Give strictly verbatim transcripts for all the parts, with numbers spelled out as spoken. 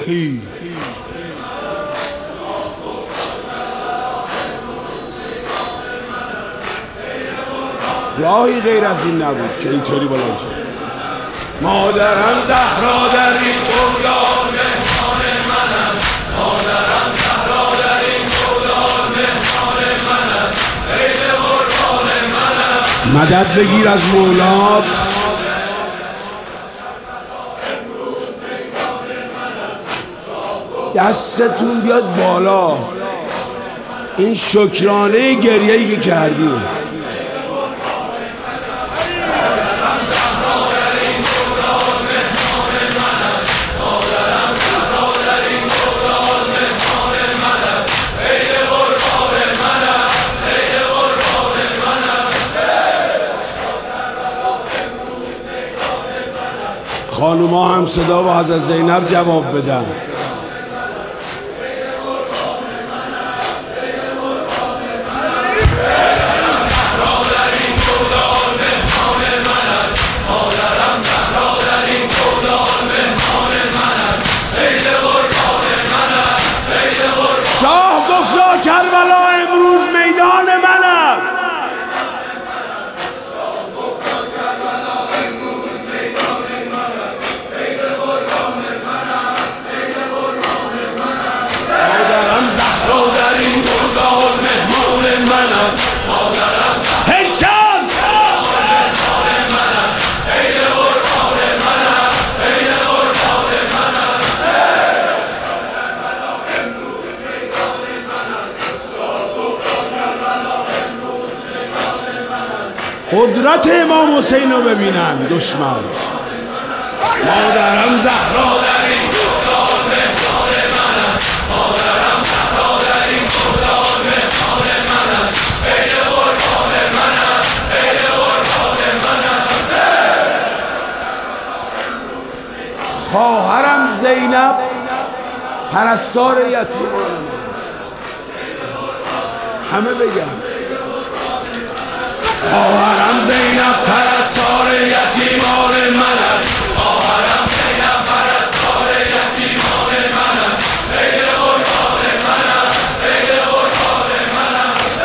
خی راهی غیر از این نبود که اینطوری بلند شد. مادرم زهرا در این گودال مهمان من است، مادرم زهرا در این گودال مهمان من است، عید قربان من است. مدد بگیر از مولا. دستتون بیاد بالا. این شکرانه گریه‌ای که کردیم. خانوما هم صدا و حضرت زینب جواب بدن. شاه گفت کربلا امروز میدان من است. مادرم زهرا در این گودال مهمان من است، مادرم هیکل مهمان من است، عید قربان من است، عید قربان من است. قدرت امام حسین رو ببینن دشمن. مادرم زهرا در این گودال مهمان من است، مادرم زهرا در این گودال مهمان من است، عید قربان من است، عید قربان من است. خواهرم زینب پرستار یتیمان. همه بگم خواهرم زینب پرستار یتیمان من است، خواهرم زینب پرستار یتیمان من است، عید قربان من است، عید قربان من است.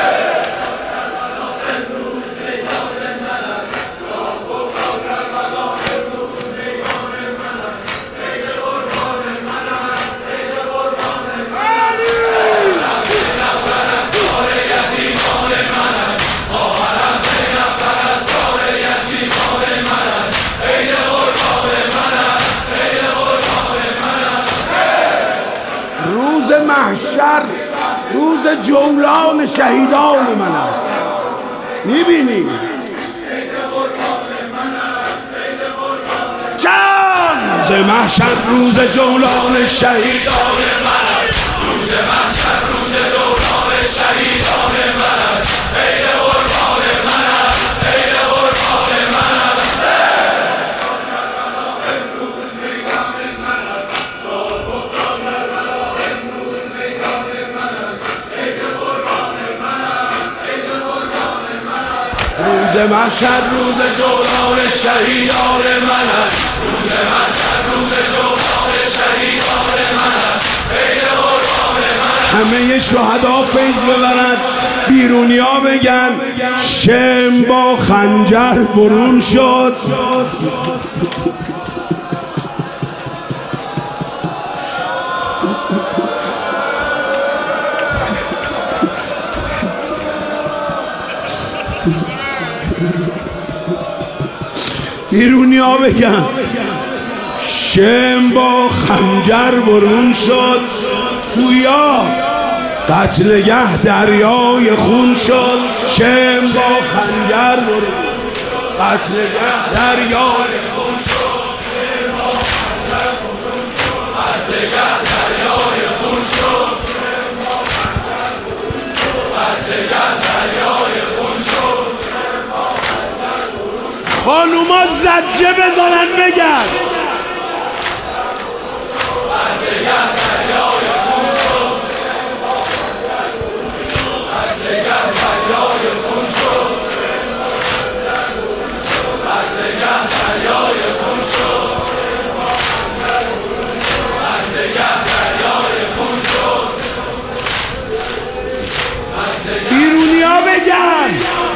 روز محشر روز جولان شهیدان من است. میبینی جان روز محشر روز جولان شهیدان من است، روز محشر روز جولان شهیدان من است، عید قربان من است، عید قربان من است. روز محشر روز جولان شهیدان من است، روز محشر روز جولان شهیدان من است، عید قربان من است. همه شهدا فیض ببرند، بیرونیا بگن شم با خنجر برون شد. بیرونیا بگن شم با خنجر برون شد. گویا قتلگه دریای خون شد. شم با خنجر برون قتلگه دریای خون شد. شم با خنجر برون قتلگه دریای خون شد. قتلگه دریای خون شد. خانوما زجه بزنن بگن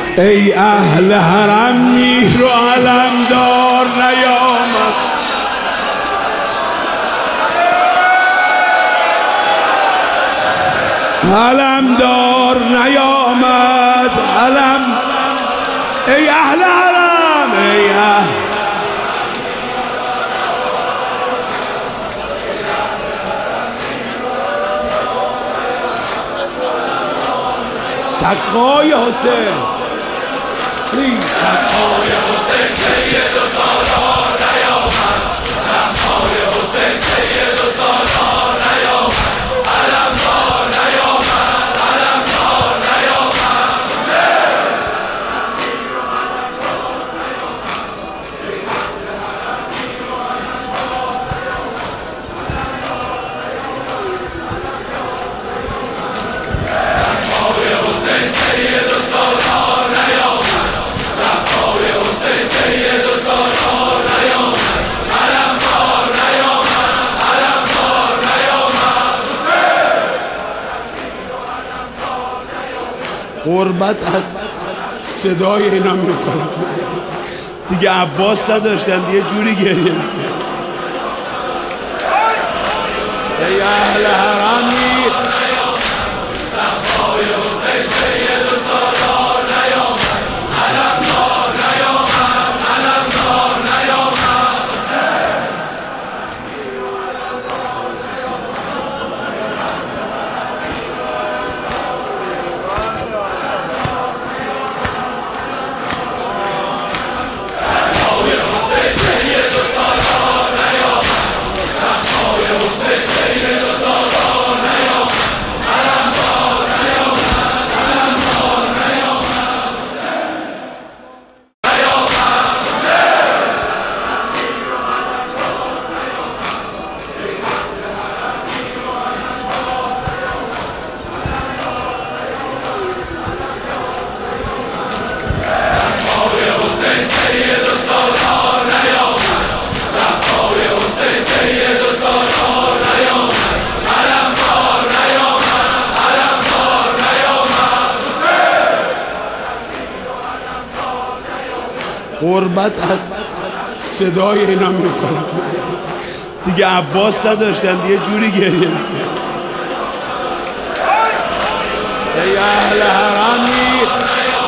ای اهل حرم میر و علمدار نیامد، علمدار نیامد، علم ای اهل حرم، ای اهل سقای حسین، سقای حسین سید و سالار نیامد، سقای حسین سید و سالار نیامد، علمدار نیامد، علمدار نیامد. سقای حسین سید و سالار نیامد، سقای حسین سید و سالار نیامد، علمدار نیامد، علمدار نیامد. قربت از صدای اینا میکنم دیگه. عباس نداشتن یه جوری گریه میکنم. ای اهل حرمی، سقای حسین سید و سالار نیامد، علمدار نیامد، علمدار نیامد. سقای حسین سید و سالار نیامد، سقای حسین سید و سالار نیامد، علمدار نیامد، علمدار نیامد. سقای حسین سید و سالار نیامد، سقای حسین سید و سالار نیامد، علمدار نیامد، علمدار نیامد. قربت از صدای اینا میکنم دیگه. عباس نداشتن یه جوری گریه میکنم. ای اهل حرمی،